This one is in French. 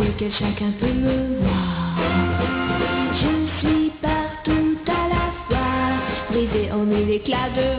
lequel chacun peut me voir. Je suis partout à la fois, brisé en mille éclats de